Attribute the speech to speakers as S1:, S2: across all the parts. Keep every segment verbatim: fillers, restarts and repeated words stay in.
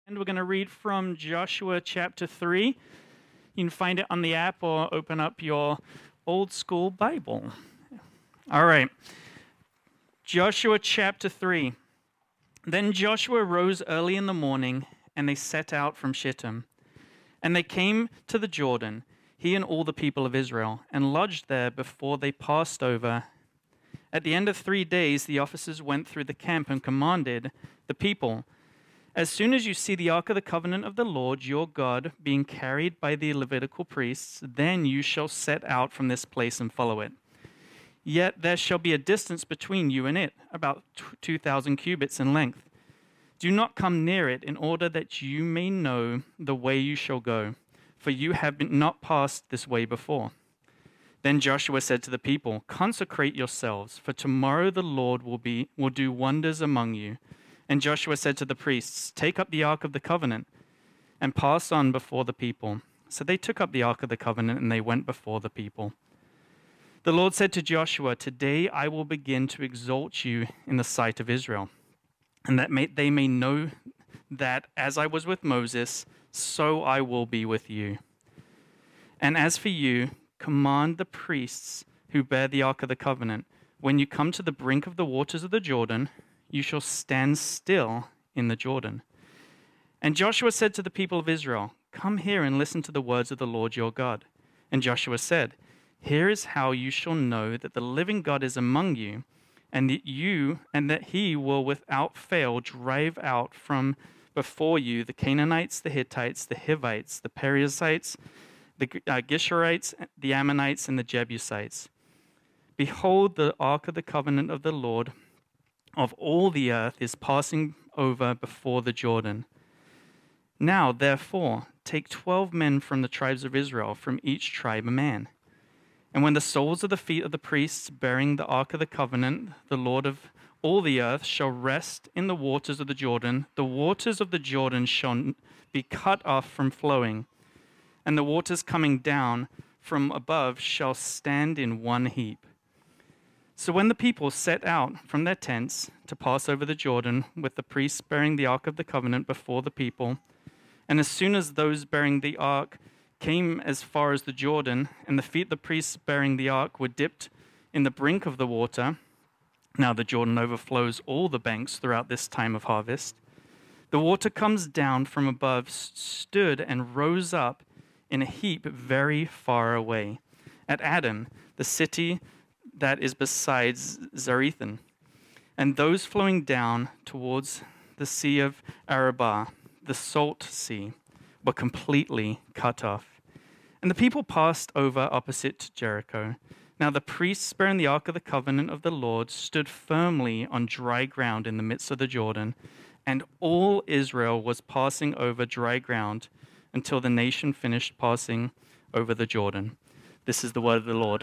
S1: And we're going to read from Joshua chapter three. You can find it on the app or open up your old school Bible. All right. Joshua chapter three. Then Joshua rose early in the morning, and they set out from Shittim. And they came to the Jordan, he and all the people of Israel, and lodged there before they passed over. At the end of three days, the officers went through the camp and commanded the people, "As soon as you see the ark of the covenant of the Lord your God being carried by the Levitical priests, then you shall set out from this place and follow it. Yet there shall be a distance between you and it, about two thousand cubits in length. Do not come near it, in order that you may know the way you shall go, for you have been not passed this way before." Then Joshua said to the people, "Consecrate yourselves, for tomorrow the Lord will be will do wonders among you." And Joshua said to the priests, "Take up the ark of the covenant and pass on before the people." So they took up the ark of the covenant and they went before the people. The Lord said to Joshua, "Today I will begin to exalt you in the sight of Israel, and that may, they may know that as I was with Moses, so I will be with you. And as for you, command the priests who bear the ark of the covenant, when you come to the brink of the waters of the Jordan, you shall stand still in the Jordan." And Joshua said to the people of Israel, "Come here and listen to the words of the Lord your God." And Joshua said, "Here is how you shall know that the living God is among you, and that you and that he will without fail drive out from before you the Canaanites, the Hittites, the Hivites, the Perizzites, the uh, Geshurites, the Ammonites, and the Jebusites. Behold, the ark of the covenant of the Lord of all the earth is passing over before the Jordan. Now, therefore, take twelve men from the tribes of Israel, from each tribe a man. And when the soles of the feet of the priests bearing the ark of the covenant, the Lord of all the earth, shall rest in the waters of the Jordan, the waters of the Jordan shall be cut off from flowing, and the waters coming down from above shall stand in one heap." So when the people set out from their tents to pass over the Jordan, with the priests bearing the ark of the covenant before the people, and as soon as those bearing the ark came as far as the Jordan, and the feet of the priests bearing the ark were dipped in the brink of the water, now the Jordan overflows all the banks throughout this time of harvest, the water comes down from above, stood and rose up in a heap very far away, at Adam, the city that is beside Zarethan, and those flowing down towards the Sea of Arabah, the Salt Sea, were completely cut off. And the people passed over opposite Jericho. Now the priests bearing the ark of the covenant of the Lord stood firmly on dry ground in the midst of the Jordan, and all Israel was passing over dry ground until the nation finished passing over the Jordan. This is the word of the Lord.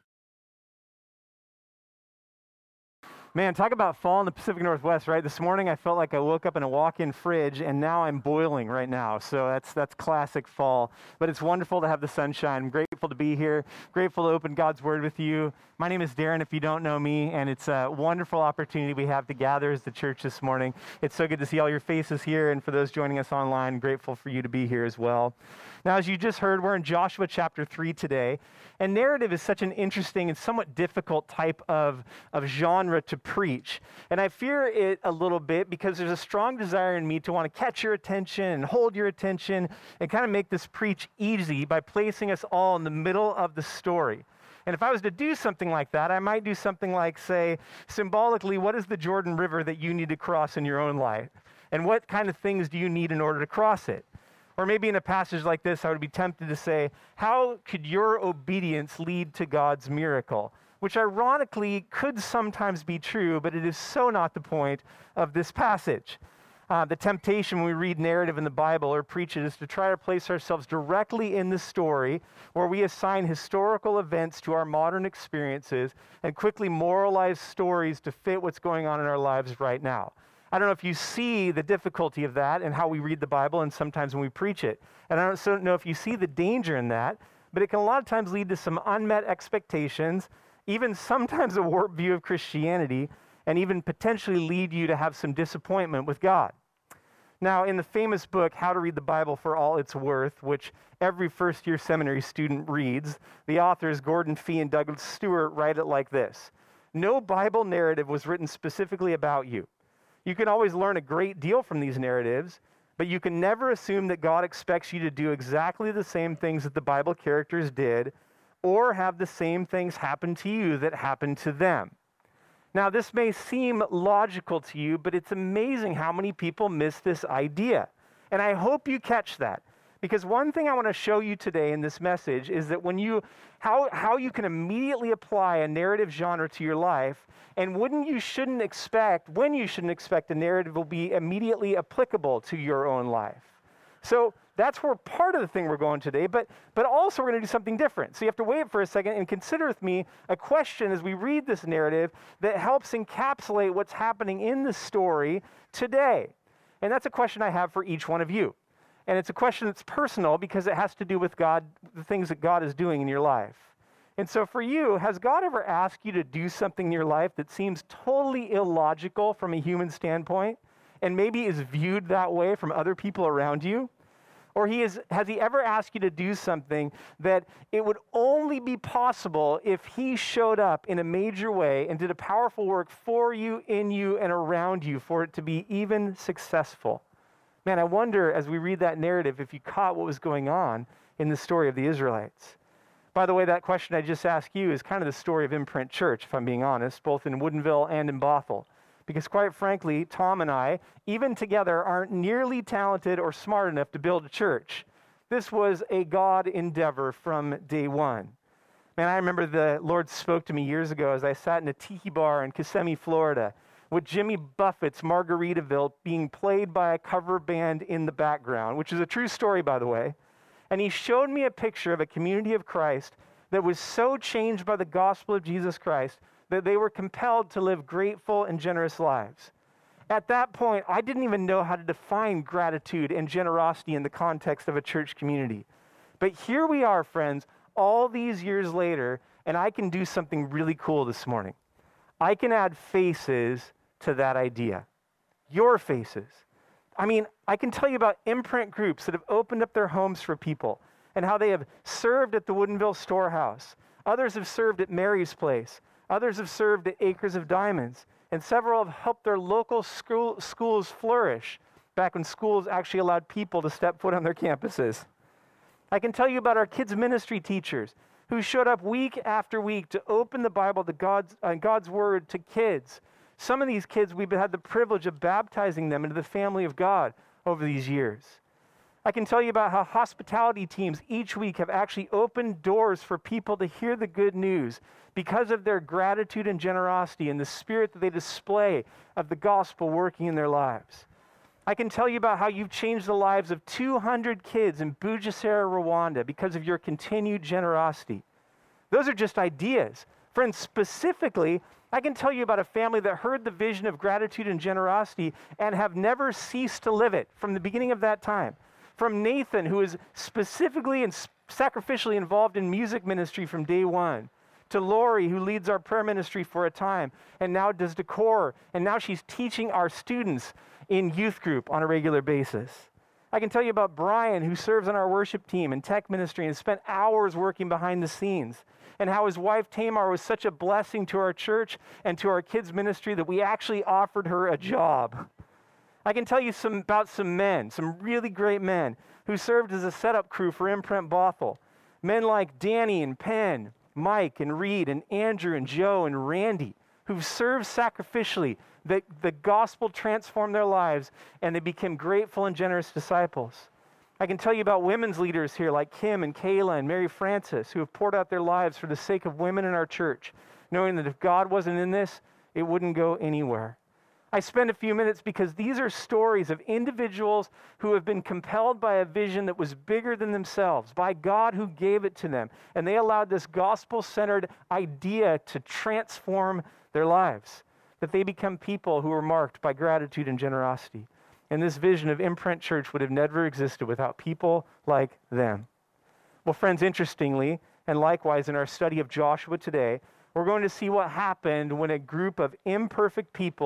S2: Man, talk about fall in the Pacific Northwest, right? This morning I felt like I woke up in a walk-in fridge, and now I'm boiling right now. So that's that's classic fall. But it's wonderful to have the sunshine. I'm grateful to be here, grateful to open God's Word with you. My name is Darren, if you don't know me, and it's a wonderful opportunity we have to gather as the church this morning. It's so good to see all your faces here, and for those joining us online, grateful for you to be here as well. Now, as you just heard, we're in Joshua chapter three today, and narrative is such an interesting and somewhat difficult type of, of genre to preach. And I fear it a little bit because there's a strong desire in me to want to catch your attention and hold your attention and kind of make this preach easy by placing us all in the middle of the story. And if I was to do something like that, I might do something like, say, symbolically, what is the Jordan River that you need to cross in your own life? And what kind of things do you need in order to cross it? Or maybe in a passage like this, I would be tempted to say, how could your obedience lead to God's miracle? Which ironically could sometimes be true, but it is so not the point of this passage. Uh, the temptation when we read narrative in the Bible or preach it is to try to place ourselves directly in the story, where we assign historical events to our modern experiences and quickly moralize stories to fit what's going on in our lives right now. I don't know if you see the difficulty of that and how we read the Bible and sometimes when we preach it. And I don't know if you see the danger in that, but it can a lot of times lead to some unmet expectations, even sometimes a warped view of Christianity, and even potentially lead you to have some disappointment with God. Now, in the famous book, How to Read the Bible for All It's Worth, which every first-year seminary student reads, the authors Gordon Fee and Douglas Stewart write it like this: no Bible narrative was written specifically about you. You can always learn a great deal from these narratives, but you can never assume that God expects you to do exactly the same things that the Bible characters did, or have the same things happen to you that happened to them. Now, this may seem logical to you, but it's amazing how many people miss this idea. And I hope you catch that. Because one thing I want to show you today in this message is that when you, how, how you can immediately apply a narrative genre to your life, and when you shouldn't expect, when you shouldn't expect a narrative will be immediately applicable to your own life. So that's where part of the thing we're going today, but, but also we're going to do something different. So you have to wait for a second and consider with me a question as we read this narrative that helps encapsulate what's happening in the story today. And that's a question I have for each one of you. And it's a question that's personal because it has to do with God, the things that God is doing in your life. And so for you, has God ever asked you to do something in your life that seems totally illogical from a human standpoint, and maybe is viewed that way from other people around you? Or he is, has he ever asked you to do something that it would only be possible if he showed up in a major way and did a powerful work for you, in you, and around you for it to be even successful? Man, I wonder as we read that narrative if you caught what was going on in the story of the Israelites. By the way, that question I just asked you is kind of the story of Imprint Church, if I'm being honest, both in Woodinville and in Bothell. Because quite frankly, Tom and I, even together, aren't nearly talented or smart enough to build a church. This was a God endeavor from day one. Man, I remember the Lord spoke to me years ago as I sat in a tiki bar in Kissimmee, Florida, with Jimmy Buffett's Margaritaville being played by a cover band in the background, which is a true story, by the way. And he showed me a picture of a community of Christ that was so changed by the gospel of Jesus Christ that they were compelled to live grateful and generous lives. At that point, I didn't even know how to define gratitude and generosity in the context of a church community. But here we are, friends, all these years later, and I can do something really cool this morning. I can add faces to that idea. Your faces. I mean, I can tell you about imprint groups that have opened up their homes for people and how they have served at the Woodinville Storehouse. Others have served at Mary's Place. Others have served at Acres of Diamonds. And several have helped their local school, schools flourish back when schools actually allowed people to step foot on their campuses. I can tell you about our kids' ministry teachers who showed up week after week to open the Bible, to God's, uh, God's Word to kids. Some of these kids, we've had the privilege of baptizing them into the family of God over these years. I can tell you about how hospitality teams each week have actually opened doors for people to hear the good news because of their gratitude and generosity and the spirit that they display of the gospel working in their lives. I can tell you about how you've changed the lives of two hundred kids in Bugesera, Rwanda because of your continued generosity. Those are just ideas. Friends, specifically, I can tell you about a family that heard the vision of gratitude and generosity and have never ceased to live it from the beginning of that time. From Nathan, who is specifically and sacrificially involved in music ministry from day one, to Lori, who leads our prayer ministry for a time and now does decor, and now she's teaching our students in youth group on a regular basis. I can tell you about Brian, who serves on our worship team and tech ministry and spent hours working behind the scenes, and how his wife Tamar was such a blessing to our church and to our kids' ministry that we actually offered her a job. I can tell you some about some men, some really great men, who served as a setup crew for Imprint Bothell. Men like Danny and Penn, Mike and Reed and Andrew and Joe and Randy, who've served sacrificially, that the gospel transformed their lives and they became grateful and generous disciples. I can tell you about women's leaders here like Kim and Kayla and Mary Frances, who have poured out their lives for the sake of women in our church, knowing that if God wasn't in this, it wouldn't go anywhere. I spend a few minutes because these are stories of individuals who have been compelled by a vision that was bigger than themselves, by God who gave it to them. And they allowed this gospel-centered idea to transform their lives, that they become people who are marked by gratitude and generosity. And this vision of Imprint Church would have never existed without people like them. Well, friends, interestingly, and likewise in our study of Joshua today, we're going to see what happened when a group of imperfect people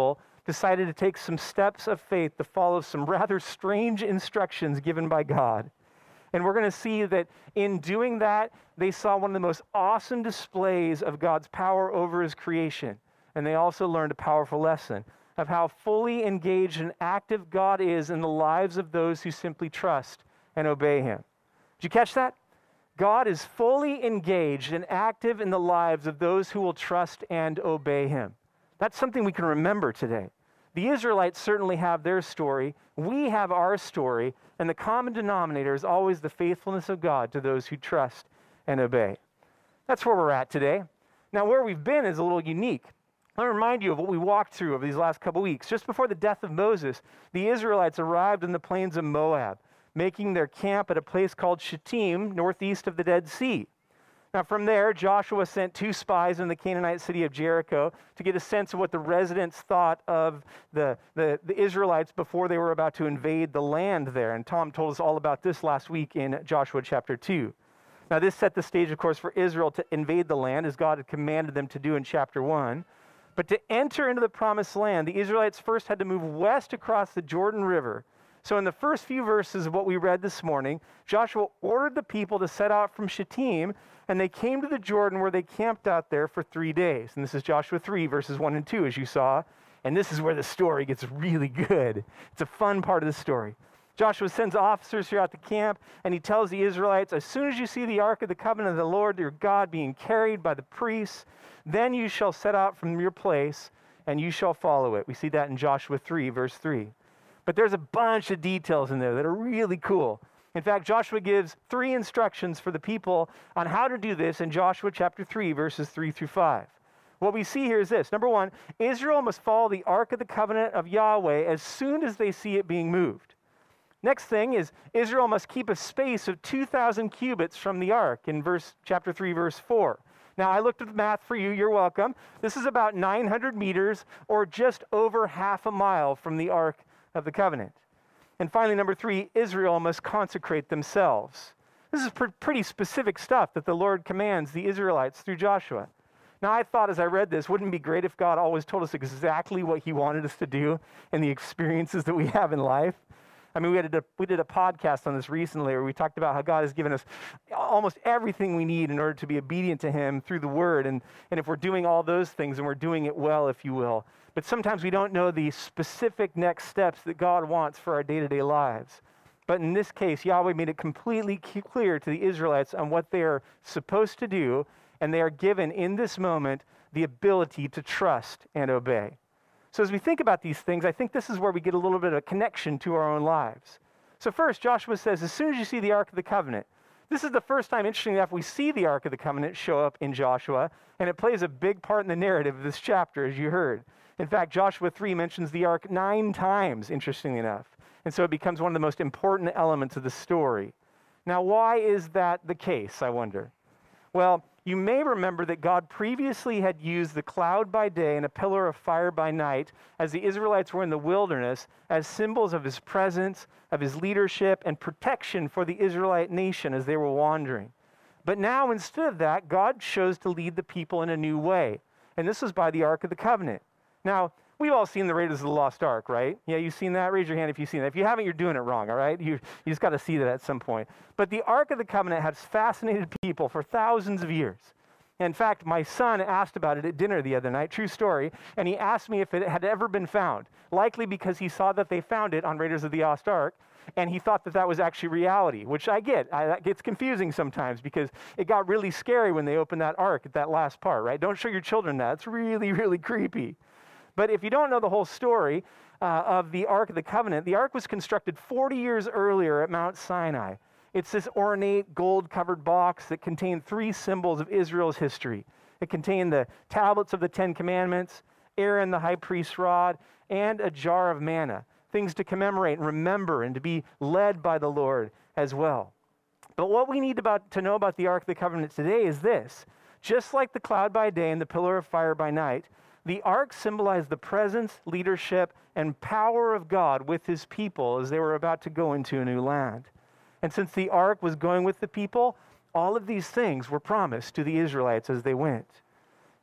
S2: decided to take some steps of faith to follow some rather strange instructions given by God. And we're going to see that in doing that, they saw one of the most awesome displays of God's power over his creation. And they also learned a powerful lesson of how fully engaged and active God is in the lives of those who simply trust and obey him. Did you catch that? God is fully engaged and active in the lives of those who will trust and obey him. That's something we can remember today. The Israelites certainly have their story. We have our story. And the common denominator is always the faithfulness of God to those who trust and obey. That's where we're at today. Now, where we've been is a little unique. Let me remind you of what we walked through over these last couple weeks. Just before the death of Moses, the Israelites arrived in the plains of Moab, making their camp at a place called Shittim, northeast of the Dead Sea. Now from there, Joshua sent two spies in the Canaanite city of Jericho to get a sense of what the residents thought of the, the, the Israelites before they were about to invade the land there. And Tom told us all about this last week in Joshua chapter two. Now this set the stage, of course, for Israel to invade the land as God had commanded them to do in chapter one. But to enter into the promised land, the Israelites first had to move west across the Jordan River. So in the first few verses of what we read this morning, Joshua ordered the people to set out from Shittim, and they came to the Jordan where they camped out there for three days. And this is Joshua three, verses one and two, as you saw. And this is where the story gets really good. It's a fun part of the story. Joshua sends officers throughout the camp, and he tells the Israelites, as soon as you see the Ark of the Covenant of the Lord your God being carried by the priests, then you shall set out from your place, and you shall follow it. We see that in Joshua three, verse three. But there's a bunch of details in there that are really cool. In fact, Joshua gives three instructions for the people on how to do this in Joshua chapter three, verses three through five. What we see here is this. Number one, Israel must follow the Ark of the Covenant of Yahweh as soon as they see it being moved. Next thing is Israel must keep a space of two thousand cubits from the Ark in verse chapter three, verse four. Now, I looked at the math for you. You're welcome. This is about nine hundred meters or just over half a mile from the Ark of the Covenant. And finally, number three, Israel must consecrate themselves. This is pr- pretty specific stuff that the Lord commands the Israelites through Joshua. Now, I thought as I read this, wouldn't it be great if God always told us exactly what he wanted us to do and the experiences that we have in life? I mean, we, had a, we did a podcast on this recently where we talked about how God has given us almost everything we need in order to be obedient to him through the word. And, and if we're doing all those things, and we're doing it well, if you will. But sometimes we don't know the specific next steps that God wants for our day-to-day lives. But in this case, Yahweh made it completely clear to the Israelites on what they are supposed to do, and they are given in this moment the ability to trust and obey. So as we think about these things, I think this is where we get a little bit of a connection to our own lives. So first, Joshua says, as soon as you see the Ark of the Covenant, this is the first time, interestingly enough, we see the Ark of the Covenant show up in Joshua, and it plays a big part in the narrative of this chapter, as you heard. In fact, Joshua three mentions the Ark nine times, interestingly enough. And so it becomes one of the most important elements of the story. Now, why is that the case, I wonder? Well, you may remember that God previously had used the cloud by day and a pillar of fire by night as the Israelites were in the wilderness as symbols of his presence, of his leadership, and protection for the Israelite nation as they were wandering. But now, instead of that, God chose to lead the people in a new way. And this was by the Ark of the Covenant. Now, we've all seen the Raiders of the Lost Ark, right? Yeah, you've seen that? Raise your hand if you've seen that. If you haven't, you're doing it wrong, all right? You, you just got to see that at some point. But the Ark of the Covenant has fascinated people for thousands of years. In fact, my son asked about it at dinner the other night, true story, and he asked me if it had ever been found, likely because he saw that they found it on Raiders of the Lost Ark, and he thought that that was actually reality, which I get. I, that gets confusing sometimes because it got really scary when they opened that ark at that last part, right? Don't show your children that. It's really, really creepy. But if you don't know the whole story uh, of the Ark of the Covenant, the ark was constructed forty years earlier at Mount Sinai. It's this ornate gold-covered box that contained three symbols of Israel's history. It contained the tablets of the Ten Commandments, Aaron the high priest's rod, and a jar of manna, things to commemorate and remember and to be led by the Lord as well. But what we need about, to know about the Ark of the Covenant today is this. Just like the cloud by day and the pillar of fire by night, the ark symbolized the presence, leadership, and power of God with his people as they were about to go into a new land. And since the ark was going with the people, all of these things were promised to the Israelites as they went.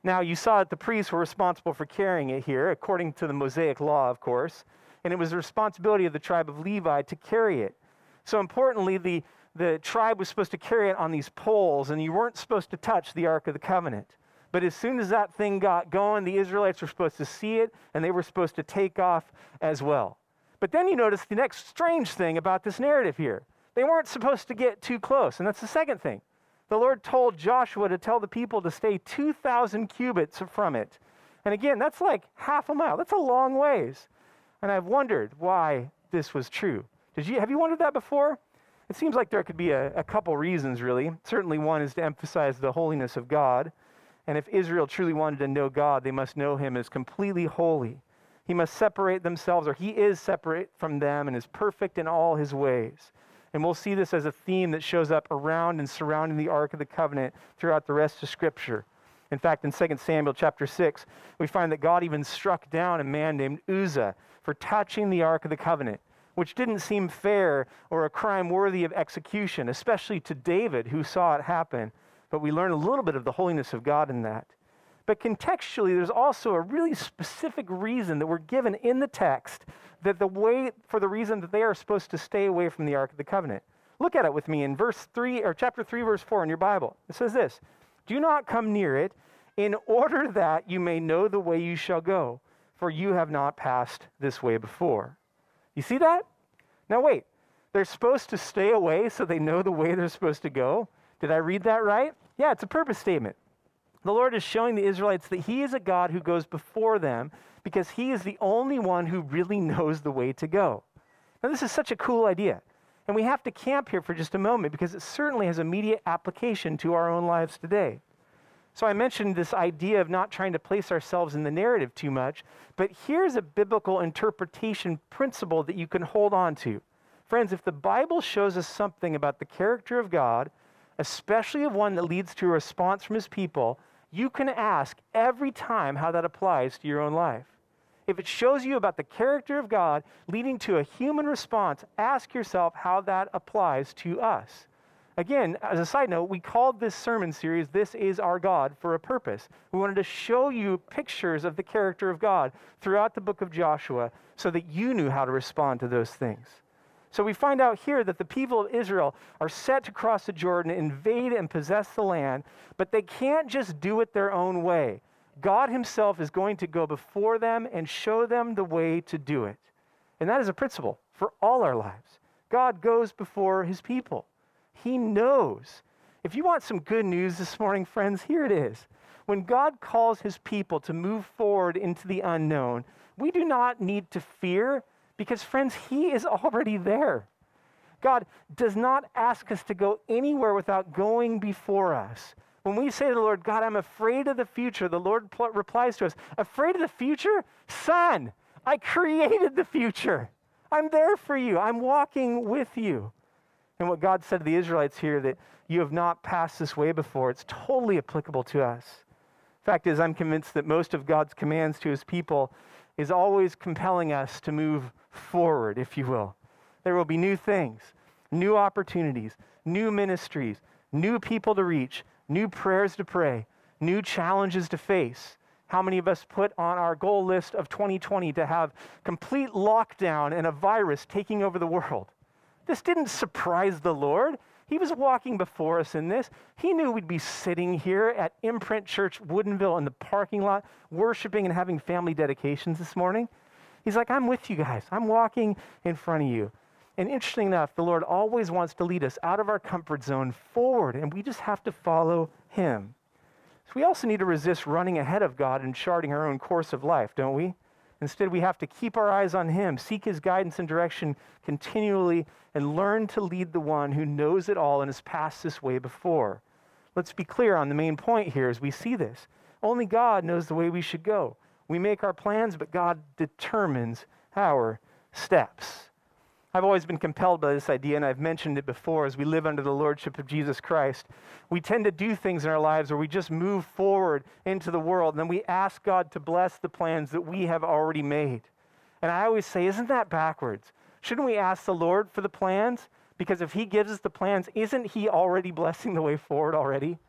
S2: Now, you saw that the priests were responsible for carrying it here, according to the Mosaic law, of course, and it was the responsibility of the tribe of Levi to carry it. So importantly, the, the tribe was supposed to carry it on these poles, and you weren't supposed to touch the Ark of the Covenant. But as soon as that thing got going, the Israelites were supposed to see it, and they were supposed to take off as well. But then you notice the next strange thing about this narrative here. They weren't supposed to get too close, and that's the second thing. The Lord told Joshua to tell the people to stay two thousand cubits from it. And again, that's like half a mile. That's a long ways. And I've wondered why this was true. Did you, have you wondered that before? It seems like there could be a, a couple reasons, really. Certainly one is to emphasize the holiness of God. And if Israel truly wanted to know God, they must know him as completely holy. He must separate themselves, or he is separate from them and is perfect in all his ways. And we'll see this as a theme that shows up around and surrounding the Ark of the Covenant throughout the rest of Scripture. In fact, in Second Samuel chapter six, we find that God even struck down a man named Uzzah for touching the Ark of the Covenant, which didn't seem fair or a crime worthy of execution, especially to David, who saw it happen. But we learn a little bit of the holiness of God in that. But contextually, there's also a really specific reason that we're given in the text that the way, for the reason that they are supposed to stay away from the Ark of the Covenant. Look at it with me in verse three, or chapter three, verse four in your Bible. It says this, "Do not come near it, in order that you may know the way you shall go, for you have not passed this way before." You see that? Now wait, they're supposed to stay away so they know the way they're supposed to go? Did I read that right? Yeah, it's a purpose statement. The Lord is showing the Israelites that he is a God who goes before them because he is the only one who really knows the way to go. Now, this is such a cool idea. And we have to camp here for just a moment because it certainly has immediate application to our own lives today. So I mentioned this idea of not trying to place ourselves in the narrative too much, but here's a biblical interpretation principle that you can hold on to. Friends, if the Bible shows us something about the character of God, especially of one that leads to a response from his people, you can ask every time how that applies to your own life. If it shows you about the character of God leading to a human response, ask yourself how that applies to us. Again, as a side note, we called this sermon series, "This is Our God," for a purpose. We wanted to show you pictures of the character of God throughout the book of Joshua so that you knew how to respond to those things. So we find out here that the people of Israel are set to cross the Jordan, invade and possess the land, but they can't just do it their own way. God himself is going to go before them and show them the way to do it. And that is a principle for all our lives. God goes before his people. He knows. If you want some good news this morning, friends, here it is. When God calls his people to move forward into the unknown, we do not need to fear, because, friends, he is already there. God does not ask us to go anywhere without going before us. When we say to the Lord, "God, I'm afraid of the future," the Lord pl- replies to us, "Afraid of the future? Son, I created the future. I'm there for you. I'm walking with you." And what God said to the Israelites here, that you have not passed this way before, it's totally applicable to us. Fact is, I'm convinced that most of God's commands to his people is always compelling us to move forward, if you will. There will be new things, new opportunities, new ministries, new people to reach, new prayers to pray, new challenges to face. How many of us put on our goal list of twenty twenty to have complete lockdown and a virus taking over the world? This didn't surprise the Lord. He was walking before us in this. He knew we'd be sitting here at Imprint Church, Woodinville, in the parking lot, worshiping and having family dedications this morning. He's like, "I'm with you guys. I'm walking in front of you." And interesting enough, the Lord always wants to lead us out of our comfort zone forward, and we just have to follow him. So we also need to resist running ahead of God and charting our own course of life, don't we? Instead, we have to keep our eyes on him, seek his guidance and direction continually, and learn to lead the one who knows it all and has passed this way before. Let's be clear on the main point here as we see this. Only God knows the way we should go. We make our plans, but God determines our steps. I've always been compelled by this idea, and I've mentioned it before. As we live under the lordship of Jesus Christ, we tend to do things in our lives where we just move forward into the world, and then we ask God to bless the plans that we have already made. And I always say, isn't that backwards? Shouldn't we ask the Lord for the plans? Because if he gives us the plans, isn't he already blessing the way forward already?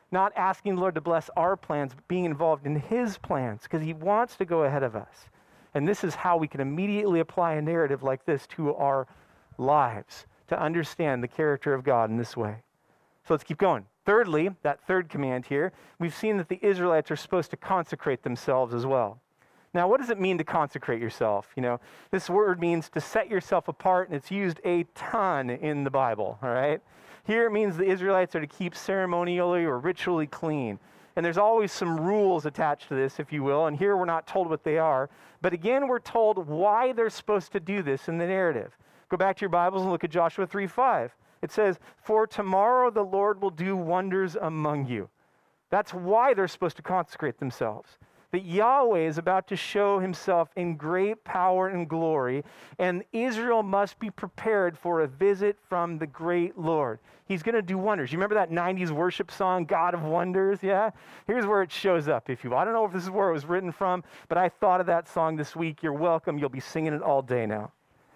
S2: Not asking the Lord to bless our plans, but being involved in his plans because he wants to go ahead of us. And this is how we can immediately apply a narrative like this to our lives, to understand the character of God in this way. So let's keep going. Thirdly, that third command here, we've seen that the Israelites are supposed to consecrate themselves as well. Now, what does it mean to consecrate yourself? You know, this word means to set yourself apart, and it's used a ton in the Bible, all right? Here it means the Israelites are to keep ceremonially or ritually clean. And there's always some rules attached to this, if you will, and here we're not told what they are. But again, we're told why they're supposed to do this in the narrative. Go back to your Bibles and look at Joshua three five. It says, "For tomorrow the Lord will do wonders among you." That's why they're supposed to consecrate themselves. That Yahweh is about to show himself in great power and glory, and Israel must be prepared for a visit from the great Lord. He's going to do wonders. You remember that nineties worship song, God of Wonders? Yeah? Here's where it shows up, if you will. I don't know if this is where it was written from, but I thought of that song this week. You're welcome. You'll be singing it all day now.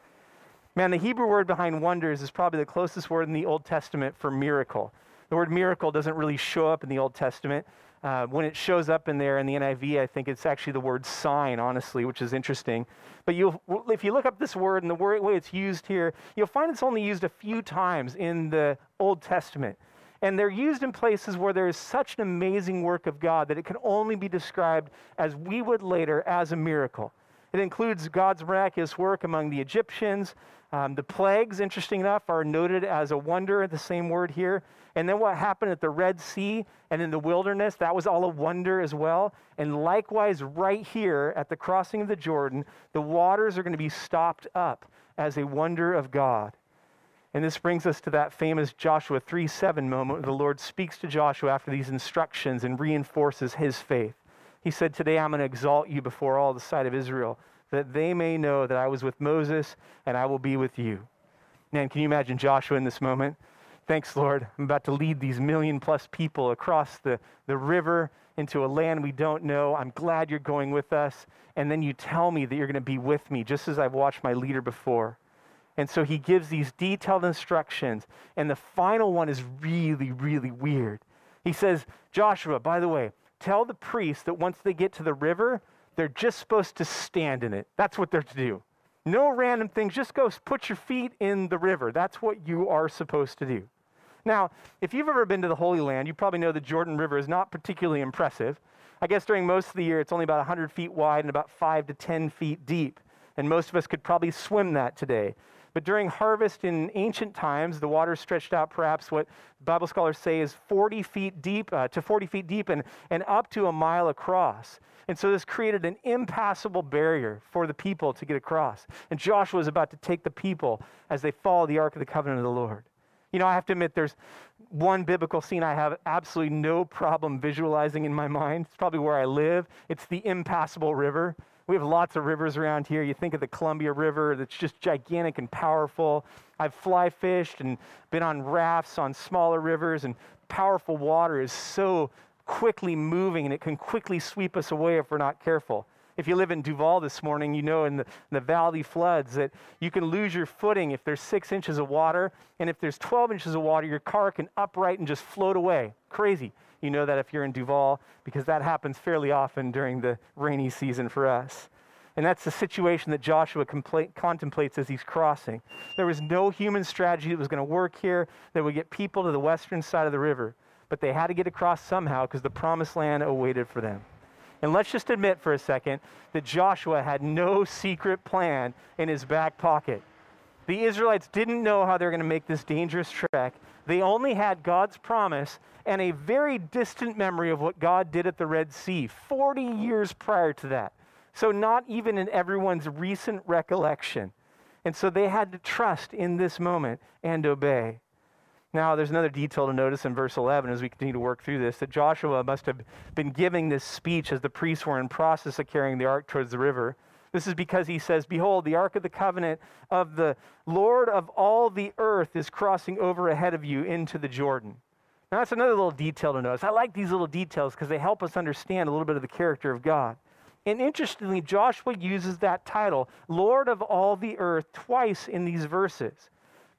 S2: Man, the Hebrew word behind wonders is probably the closest word in the Old Testament for miracle. The word miracle doesn't really show up in the Old Testament. Uh, when it shows up in there in the N I V, I think it's actually the word sign, honestly, which is interesting. But you'll, if you look up this word and the word, way it's used here, you'll find it's only used a few times in the Old Testament. And they're used in places where there is such an amazing work of God that it can only be described as we would later as a miracle. It includes God's miraculous work among the Egyptians. Um, the plagues, interesting enough, are noted as a wonder, the same word here. And then what happened at the Red Sea and in the wilderness, that was all a wonder as well. And likewise, right here at the crossing of the Jordan, the waters are going to be stopped up as a wonder of God. And this brings us to that famous Joshua three seven moment where the Lord speaks to Joshua after these instructions and reinforces his faith. He said, "Today I'm going to exalt you before all the sight of Israel, that they may know that I was with Moses and I will be with you." Man, can you imagine Joshua in this moment? Thanks, Lord. I'm about to lead these million plus people across the, the river into a land we don't know. I'm glad you're going with us. And then you tell me that you're going to be with me, just as I've watched my leader before. And so he gives these detailed instructions. And the final one is really, really weird. He says, "Joshua, by the way, tell the priests that once they get to the river, they're just supposed to stand in it. That's what they're to do. No random things. Just go put your feet in the river. That's what you are supposed to do." Now, if you've ever been to the Holy Land, you probably know the Jordan River is not particularly impressive. I guess during most of the year, it's only about one hundred feet wide and about five to ten feet deep. And most of us could probably swim that today. But during harvest in ancient times, the water stretched out perhaps what Bible scholars say is forty feet deep, uh, to forty feet deep and, and up to a mile across. And so this created an impassable barrier for the people to get across. And Joshua is about to take the people as they follow the Ark of the Covenant of the Lord. You know, I have to admit, there's one biblical scene I have absolutely no problem visualizing in my mind. It's probably where I live. It's the impassable river. We have lots of rivers around here. You think of the Columbia River that's just gigantic and powerful. I've fly fished and been on rafts on smaller rivers, and powerful water is so quickly moving, and it can quickly sweep us away if we're not careful. If you live in Duval this morning, you know in the, in the valley floods that you can lose your footing if there's six inches of water, and if there's twelve inches of water, your car can upright and just float away. Crazy. You know that if you're in Duval, because that happens fairly often during the rainy season for us. And that's the situation that Joshua compla- contemplates as he's crossing. There was no human strategy that was going to work here that would get people to the western side of the river. But they had to get across somehow because the promised land awaited for them. And let's just admit for a second that Joshua had no secret plan in his back pocket. The Israelites didn't know how they were going to make this dangerous trek. They only had God's promise and a very distant memory of what God did at the Red Sea forty years prior to that. So not even in everyone's recent recollection. And so they had to trust in this moment and obey. Now, there's another detail to notice in verse eleven as we continue to work through this, that Joshua must have been giving this speech as the priests were in process of carrying the ark towards the river. This is because he says, "Behold, the ark of the covenant of the Lord of all the earth is crossing over ahead of you into the Jordan." Now, that's another little detail to notice. I like these little details because they help us understand a little bit of the character of God. And interestingly, Joshua uses that title, Lord of all the earth, twice in these verses.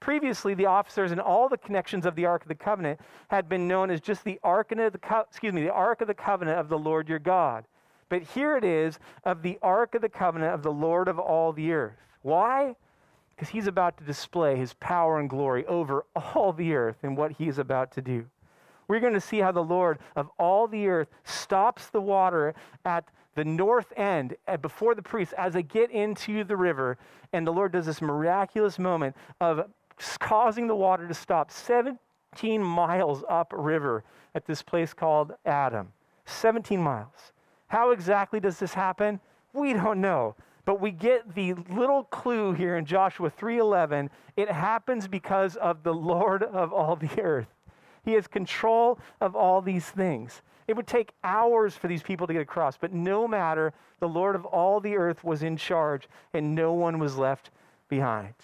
S2: previously, the officers and all the connections of the Ark of the Covenant had been known as just the Ark of the Co- excuse me, the Ark of the Covenant of the Lord your God. But here it is of the Ark of the Covenant of the Lord of all the earth. Why? Because he's about to display his power and glory over all the earth and what he is about to do. We're going to see how the Lord of all the earth stops the water at the north end before the priests as they get into the river. And the Lord does this miraculous moment of causing the water to stop seventeen miles upriver at this place called Adam. seventeen miles. How exactly does this happen? We don't know. But we get the little clue here in Joshua three eleven. It happens because of the Lord of all the earth. He has control of all these things. It would take hours for these people to get across, but no matter, the Lord of all the earth was in charge, and no one was left behind.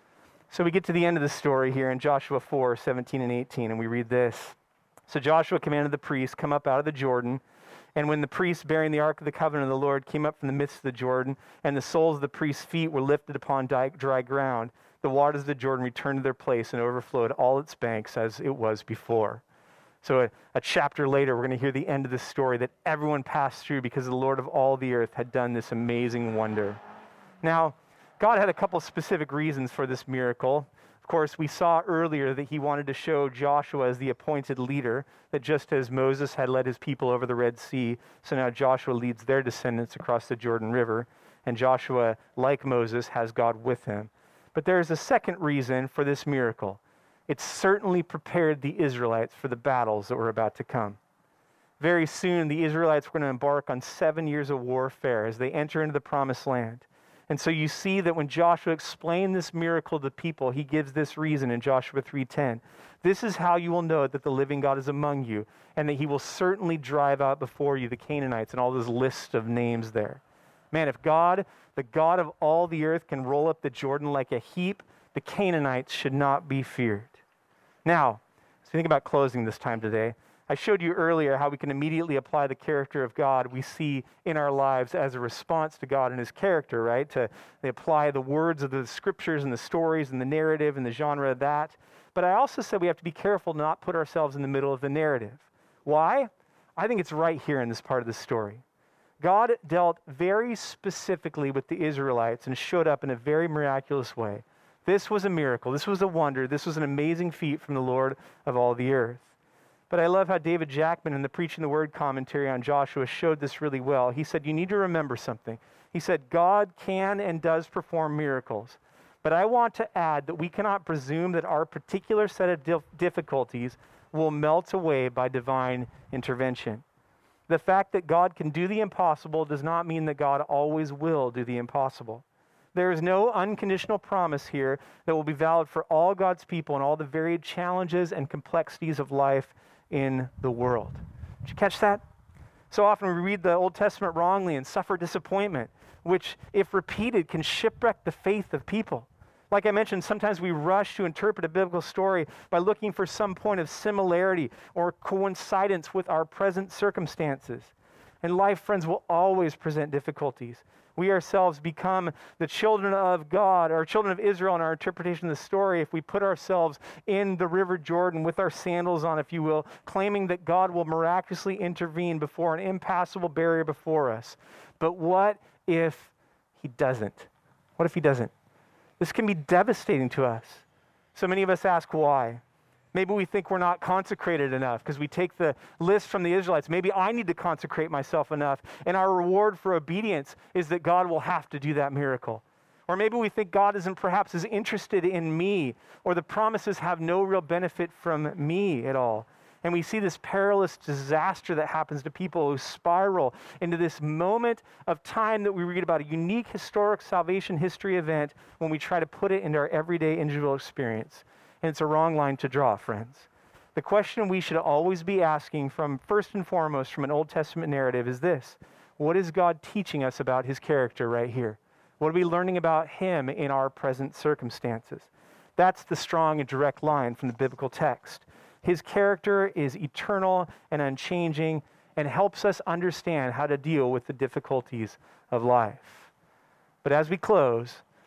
S2: So we get to the end of the story here in Joshua four, seventeen and eighteen, and we read this. So Joshua commanded the priests, come up out of the Jordan, and when the priests bearing the Ark of the Covenant of the Lord came up from the midst of the Jordan, and the soles of the priests' feet were lifted upon dry ground, the waters of the Jordan returned to their place and overflowed all its banks as it was before. So a, a chapter later, we're going to hear the end of this story that everyone passed through because the Lord of all the earth had done this amazing wonder. Now, God had a couple specific reasons for this miracle. Of course, we saw earlier that he wanted to show Joshua as the appointed leader, that just as Moses had led his people over the Red Sea, so now Joshua leads their descendants across the Jordan River, and Joshua, like Moses, has God with him. But there is a second reason for this miracle. It certainly prepared the Israelites for the battles that were about to come. Very soon, the Israelites were going to embark on seven years of warfare as they enter into the promised land. And so you see that when Joshua explained this miracle to the people, he gives this reason in Joshua three ten. This is how you will know that the living God is among you, and that he will certainly drive out before you the Canaanites and all this list of names there. Man, if God, the God of all the earth, can roll up the Jordan like a heap, the Canaanites should not be feared. Now, as we think about closing this time today, I showed you earlier how we can immediately apply the character of God we see in our lives as a response to God and his character, right? To they apply the words of the scriptures and the stories and the narrative and the genre of that. But I also said we have to be careful to not put ourselves in the middle of the narrative. Why? I think it's right here in this part of the story. God dealt very specifically with the Israelites and showed up in a very miraculous way. This was a miracle. This was a wonder. This was an amazing feat from the Lord of all the earth. But I love how David Jackman in the Preaching the Word commentary on Joshua showed this really well. He said, you need to remember something. He said, God can and does perform miracles. But I want to add that we cannot presume that our particular set of dif- difficulties will melt away by divine intervention. The fact that God can do the impossible does not mean that God always will do the impossible. There is no unconditional promise here that will be valid for all God's people and all the varied challenges and complexities of life in the world. Did you catch that? So often we read the Old Testament wrongly and suffer disappointment, which, if repeated, can shipwreck the faith of people. Like I mentioned, sometimes we rush to interpret a biblical story by looking for some point of similarity or coincidence with our present circumstances. And life, friends, will always present difficulties. We ourselves become the children of God, or children of Israel in our interpretation of the story if we put ourselves in the River Jordan with our sandals on, if you will, claiming that God will miraculously intervene before an impassable barrier before us. But what if he doesn't? What if he doesn't? This can be devastating to us. So many of us ask why. Maybe we think we're not consecrated enough because we take the list from the Israelites. Maybe I need to consecrate myself enough, and our reward for obedience is that God will have to do that miracle. Or maybe we think God isn't perhaps as interested in me, or the promises have no real benefit from me at all. And we see this perilous disaster that happens to people who spiral into this moment of time that we read about, a unique historic salvation history event when we try to put it into our everyday individual experience. And it's a wrong line to draw, friends. The question we should always be asking from, first and foremost, from an Old Testament narrative is this: what is God teaching us about his character right here? What are we learning about him in our present circumstances? That's the strong and direct line from the biblical text. His character is eternal and unchanging and helps us understand how to deal with the difficulties of life. But as we close,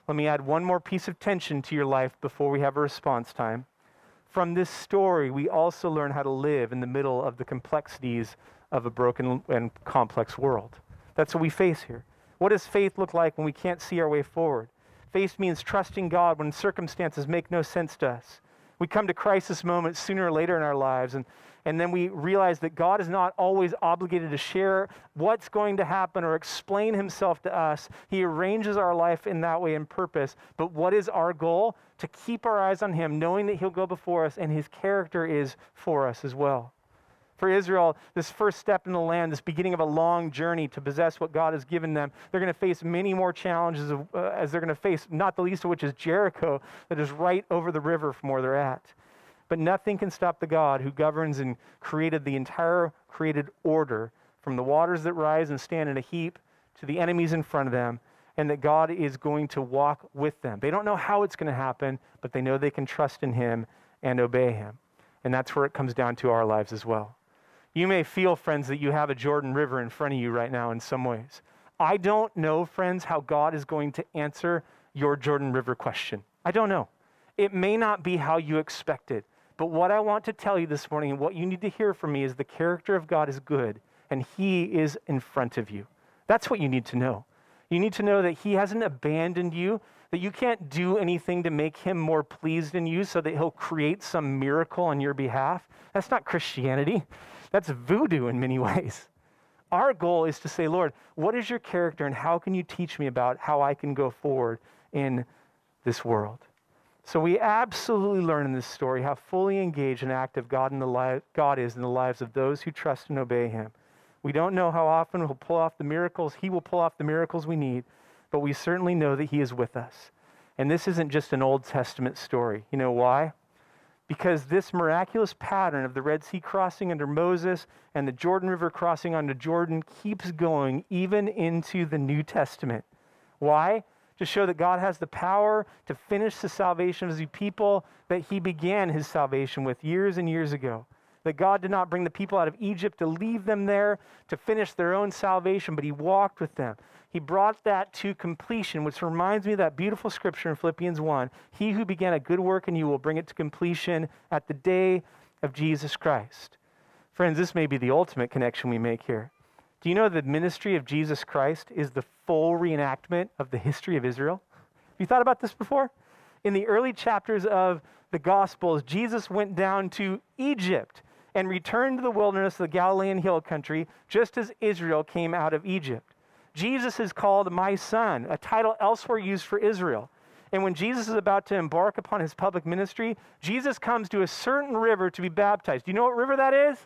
S2: Let me add one more piece of tension to your life before we have a response time. From this story, we also learn how to live in the middle of the complexities of a broken and complex world. That's what we face here. What does faith look like when we can't see our way forward? Faith means trusting God when circumstances make no sense to us. We come to crisis moments sooner or later in our lives, and, and then we realize that God is not always obligated to share what's going to happen or explain himself to us. He arranges our life in that way in purpose. But what is our goal? To keep our eyes on him, knowing that he'll go before us and his character is for us as well. For Israel, this first step in the land, this beginning of a long journey to possess what God has given them, they're going to face many more challenges of, uh, as they're going to face, not the least of which is Jericho, that is right over the river from where they're at. But nothing can stop the God who governs and created the entire created order, from the waters that rise and stand in a heap to the enemies in front of them, and that God is going to walk with them. They don't know how it's going to happen, but they know they can trust in him and obey him. And that's where it comes down to our lives as well. You may feel, friends, that you have a Jordan River in front of you right now in some ways. I don't know, friends, how God is going to answer your Jordan River question. I don't know. It may not be how you expected. But what I want to tell you this morning and what you need to hear from me is the character of God is good, and he is in front of you. That's what you need to know. You need to know that he hasn't abandoned you, that you can't do anything to make him more pleased in you so that he'll create some miracle on your behalf. That's not Christianity. That's voodoo in many ways. Our goal is to say, Lord, what is your character and how can you teach me about how I can go forward in this world? So we absolutely learn in this story how fully engaged and active God, in the li- God is in the lives of those who trust and obey him. We don't know how often he'll pull off the miracles. He will pull off the miracles we need, but we certainly know that he is with us. And this isn't just an Old Testament story. You know why? Because this miraculous pattern of the Red Sea crossing under Moses and the Jordan River crossing onto Jordan keeps going even into the New Testament. Why? To show that God has the power to finish the salvation of his people that he began his salvation with years and years ago. That God did not bring the people out of Egypt to leave them there to finish their own salvation, but he walked with them. He brought that to completion, which reminds me of that beautiful scripture in Philippians one. He who began a good work in you will bring it to completion at the day of Jesus Christ. Friends, this may be the ultimate connection we make here. Do you know the ministry of Jesus Christ is the full reenactment of the history of Israel? Have you thought about this before? In the early chapters of the Gospels, Jesus went down to Egypt and returned to the wilderness of the Galilean hill country just as Israel came out of Egypt. Jesus is called my son, a title elsewhere used for Israel. And when Jesus is about to embark upon his public ministry, Jesus comes to a certain river to be baptized. Do you know what river that is?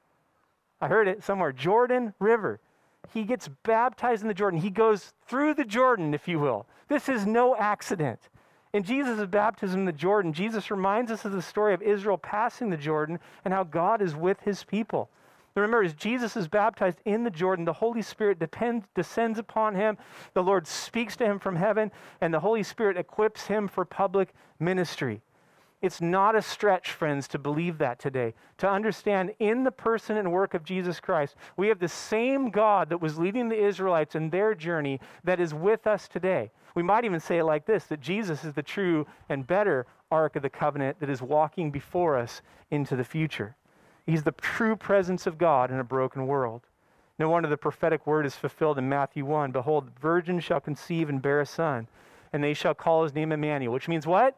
S2: I heard it somewhere. Jordan River. He gets baptized in the Jordan. He goes through the Jordan, if you will. This is no accident. In Jesus' baptism in the Jordan, Jesus reminds us of the story of Israel passing the Jordan and how God is with his people. Remember, as Jesus is baptized in the Jordan, the Holy Spirit depends, descends upon him. The Lord speaks to him from heaven, and the Holy Spirit equips him for public ministry. It's not a stretch, friends, to believe that today. To understand in the person and work of Jesus Christ, we have the same God that was leading the Israelites in their journey that is with us today. We might even say it like this, that Jesus is the true and better Ark of the Covenant that is walking before us into the future. He's the true presence of God in a broken world. No wonder the prophetic word is fulfilled in Matthew one. Behold, the virgin shall conceive and bear a son, and they shall call his name Emmanuel, which means what?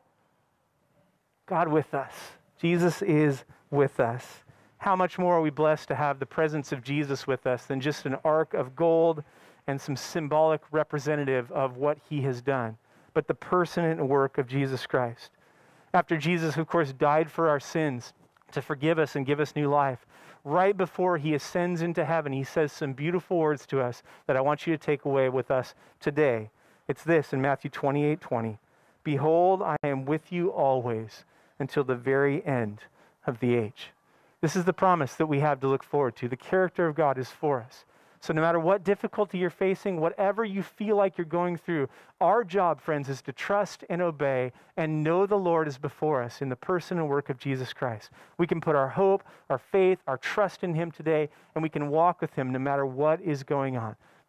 S2: God with us. Jesus is with us. How much more are we blessed to have the presence of Jesus with us than just an ark of gold and some symbolic representative of what he has done, but the person and work of Jesus Christ. After Jesus, of course, died for our sins, to forgive us and give us new life. Right before he ascends into heaven, he says some beautiful words to us that I want you to take away with us today. It's this in Matthew twenty-eight twenty. Behold, I am with you always until the very end of the age. This is the promise that we have to look forward to. The character of God is for us. So no matter what difficulty you're facing, whatever you feel like you're going through, our job, friends, is to trust and obey and know the Lord is before us in the person and work of Jesus Christ. We can put our hope, our faith, our trust in him today, and we can walk with him no matter what is going on.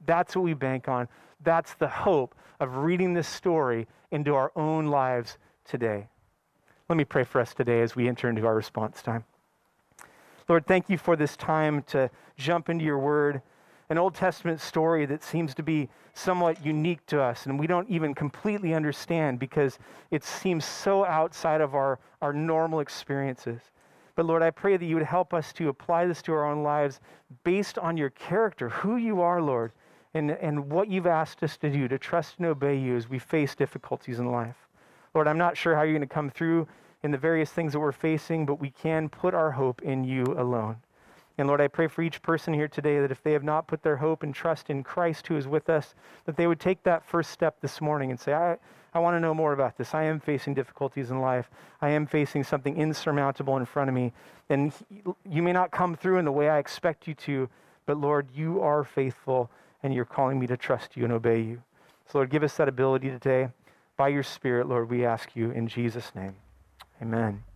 S2: That's what we bank on. That's the hope of reading this story into our own lives today. Let me pray for us today as we enter into our response time. Lord, thank you for this time to jump into your word, an Old Testament story that seems to be somewhat unique to us, and we don't even completely understand because it seems so outside of our, our normal experiences. But Lord, I pray that you would help us to apply this to our own lives based on your character, who you are, Lord, and, and what you've asked us to do, to trust and obey you as we face difficulties in life. Lord, I'm not sure how you're going to come through in the various things that we're facing, but we can put our hope in you alone. And Lord, I pray for each person here today that if they have not put their hope and trust in Christ who is with us, that they would take that first step this morning and say, I, I want to know more about this. I am facing difficulties in life. I am facing something insurmountable in front of me. And you may not come through in the way I expect you to, but Lord, you are faithful and you're calling me to trust you and obey you. So Lord, give us that ability today. By your Spirit, Lord, we ask you in Jesus' name. Amen.